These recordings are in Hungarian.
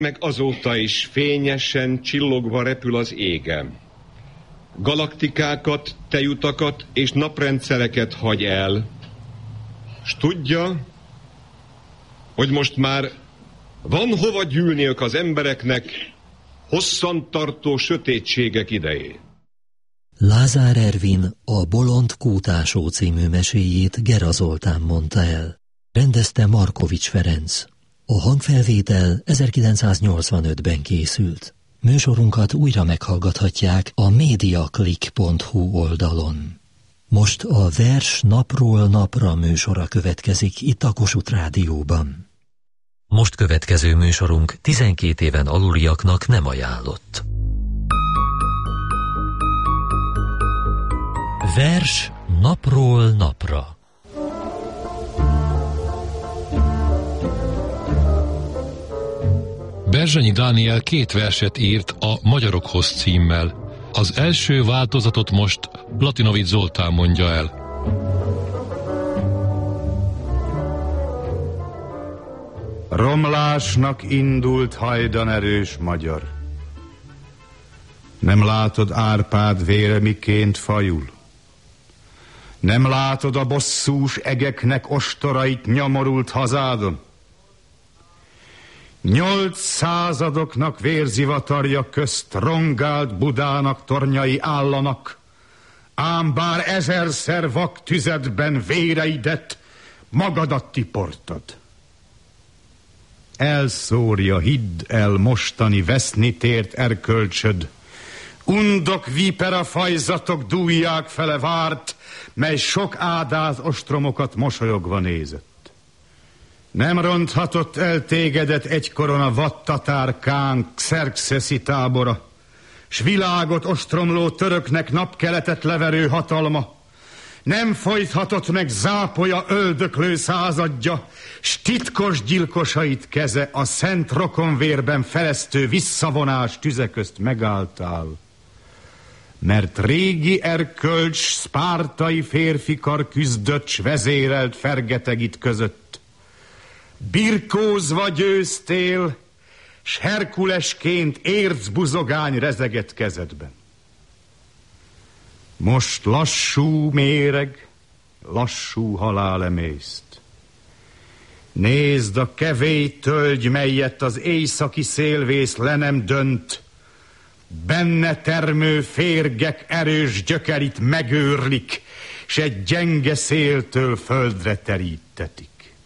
meg azóta is fényesen, csillogva repül az égen. Galaktikákat, tejutakat és naprendszereket hagy el, s tudja, hogy most már van hova gyűlniük az embereknek hosszantartó sötétségek idején. Lázár Ervin a Bolond Kútásó című meséjét Gera Zoltán mondta el. Rendezte Markovics Ferenc. A hangfelvétel 1985-ben készült. Műsorunkat újra meghallgathatják a mediaclick.hu oldalon. Most a Vers napról napra műsora következik itt a Kossuth Rádióban. Most következő műsorunk 12 éven aluliaknak nem ajánlott. Vers napról napra. Berzsenyi Dániel 2 verset írt a Magyarokhoz címmel. Az első változatot most Latinovics Zoltán mondja el. Romlásnak indult hajdanerős magyar. Nem látod Árpád vére miként fajul? Nem látod a bosszús egeknek ostorait nyomorult hazádon? 8 századoknak vérzivatarja közt rongált Budának tornyai állanak, ám bár 1000-szer vak tüzetben véreidet, magadat tiportad. Elszórja, hidd el, mostani veszni tért erkölcsöd. Undok vipera fajzatok dúlják fele várt, mely sok ádáz ostromokat mosolyogva nézett. Nem ronthatott el tégedet egykoron a vadtatár kánk Xerxeszi tábora, s világot ostromló töröknek napkeletet leverő hatalma. Nem folythatott meg zápolya öldöklő századja, s titkos gyilkosait keze a szent rokonvérben felesztő visszavonás tüze közt megálltál. Mert régi erkölcs szpártai férfikar küzdött, s vezérelt fergetegit között. Birkózva győztél, s Herkulesként ércbuzogány rezegett kezedben. Most lassú méreg, lassú halál emészt. Nézd a kevély tölgy, melyet az éjszaki szélvész le nem dönt, benne termő férgek erős gyökerit megőrlik, s egy gyenge széltől földre terítetik.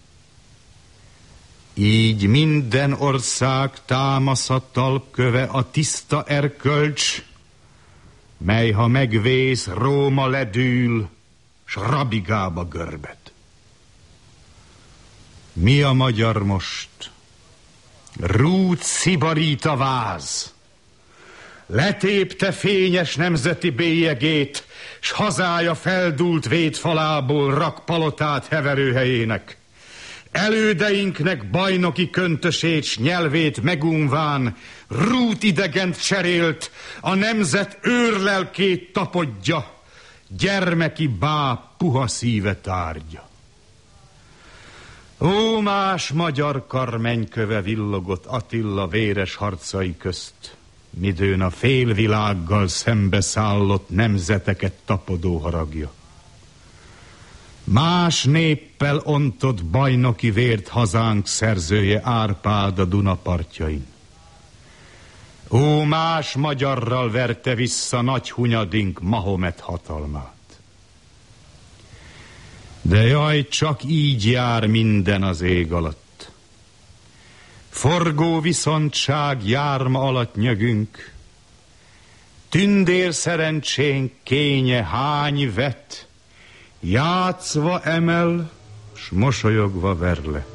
Így minden ország támasza talpköve a tiszta erkölcs, mely ha megvész, Róma ledül, s rabigába görbed. Mi a magyar most? Rút szibarít a váz, letépte fényes nemzeti bélyegét, s hazája feldúlt védfalából rak palotát heverőhelyének. Elődeinknek bajnoki köntösét s nyelvét megunván rút idegent cserélt, a nemzet őrlelkét tapodja, gyermeki báb puha szíve tárgya. Ó, más magyar kar mennyköve villogott Attila véres harcai közt, midőn a félvilággal szembeszállott nemzeteket tapodó haragja. Más néppel ontott bajnoki vért hazánk szerzője Árpád a Duna partjain. Ó, más magyarral verte vissza nagy hunyadink Mahomet hatalmát. De jaj, csak így jár minden az ég alatt. Forgó viszontság járma alatt nyögünk, tündér szerencsénk kénye hány vet, játszva emel, s mosolyogva verle.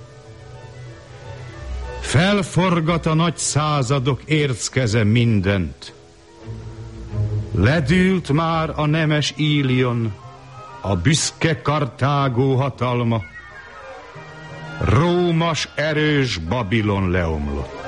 Felforgat a nagy századok érckeze mindent. Ledült már a nemes Ílion, a büszke Kartágó hatalma. Rómas erős Babilon leomlott.